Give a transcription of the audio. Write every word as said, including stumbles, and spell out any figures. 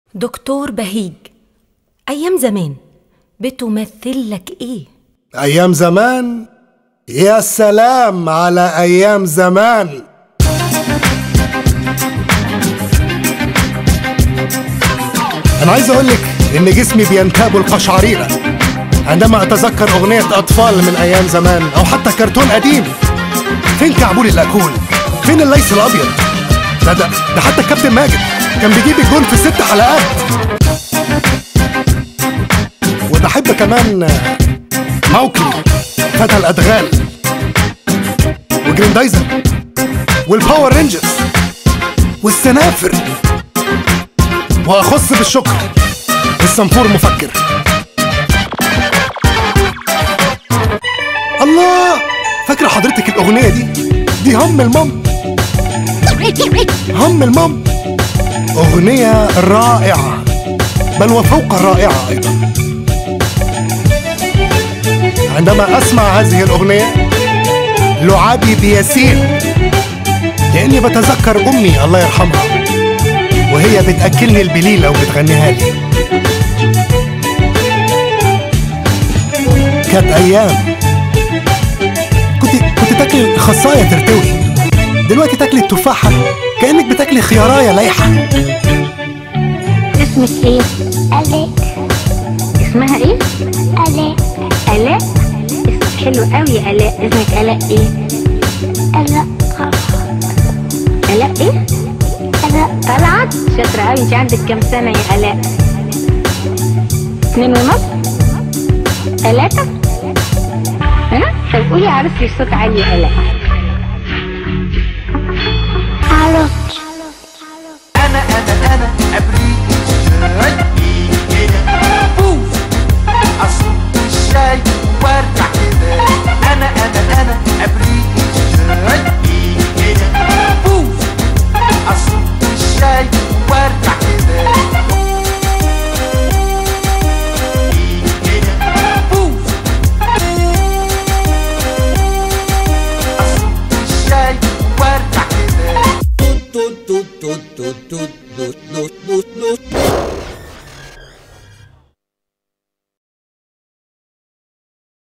دكتور بهيج، أيام زمان بتمثل لك إيه؟ أيام زمان؟ يا سلام على أيام زمان. أنا عايز أقولك إن جسمي بينتاب القشعريرة عندما أتذكر أغنية أطفال من أيام زمان، أو حتى كرتون قديم. فين كعبول الأكول؟ فين الليث الأبيض؟ ده ده ده حتى الكابتن ماجد كان بيجيب الجون في ست حلقات. وبحب كمان موكلي فتى الأدغال، وجريندايزر، والباور رينجرز، والسنافر. وأخص بالشكر الصنفور مفكر. الله، فاكرة حضرتك الأغنية دي؟ دي هم المام، هم المام. أغنية رائعة، بل وفوق الرائعة أيضا. عندما أسمع هذه الأغنية لعابي بيسيل، لأني بتذكر أمي الله يرحمها وهي بتأكلني البليلة وبتغنيها لي. كانت أيام كنت كنت تاكلي خصاية ترتوي، دلوقتي تاكلي التفاحة كأنك بتاكلي خياراية لايحة. اسمك ايه؟ آلاء. اسمها ايه؟ آلاء. آلاء؟ اسمك حلو قوي يا آلاء. اسمك آلاء ايه؟ آلاء آلاء ايه؟ آلاء طلعت. شاطرة قوي. انت عندك كام سنة يا آلاء؟ اتنين ونص؟ تلاتة؟ ها؟ طب قولي عروستي بصوت عالي يا آلاء. عروستي